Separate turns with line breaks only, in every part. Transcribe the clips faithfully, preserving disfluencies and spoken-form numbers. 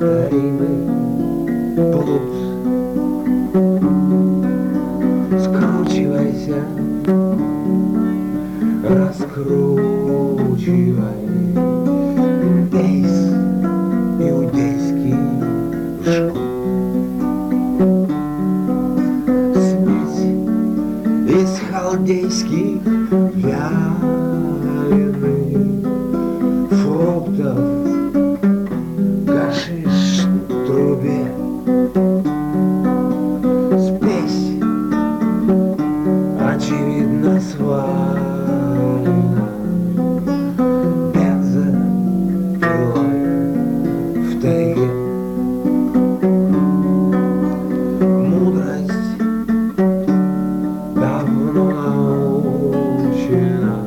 неповторимый плут. Скручивайся, раскручивай эйс иудейский жгут. Смесь из халдейских вяленых фруктов, гашиш в трубе, спесь очевидно свалена бензопилой в тайге. Мудрость давно научена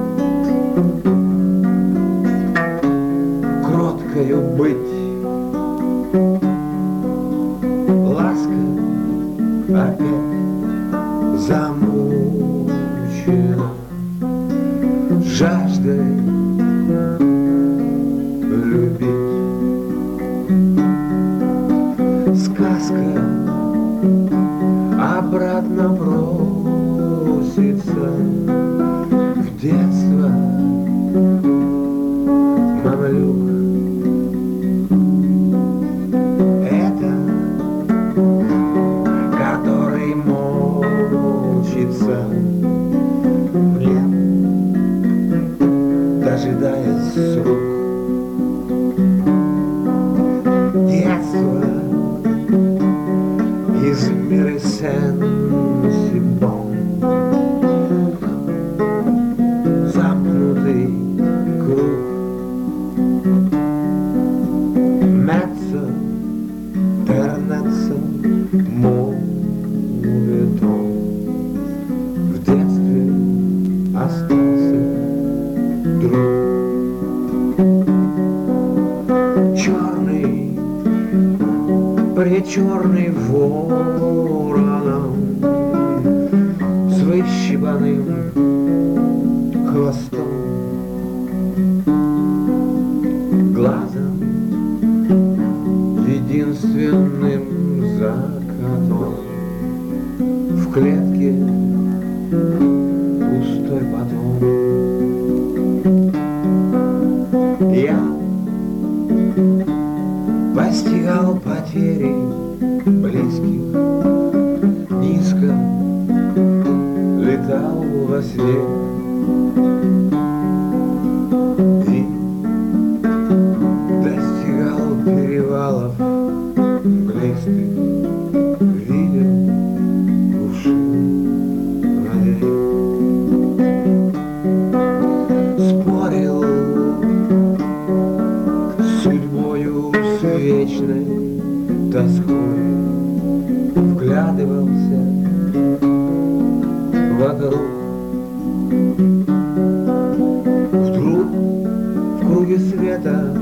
кроткою быть, ласка опять замучена жаждой любить. Сказка обратно просится в детство. Мамлюк — это который мучится хлеб, дожидаясь срок. Детство из мира сен-сибон, замкнутый круг. Меццо, тернеццо, моветон. В детстве остался друг. Черный, пречерный вороном с выщипанным хвостом, глазом единственным закатом, в клетке пустой потом. Я постигал потери близких, низко летал во сне и достигал перевалов мглистых, видел кувшин воды. Спорил с судьбою, с вечной тоской, вглядывался вокруг. Вдруг в круге света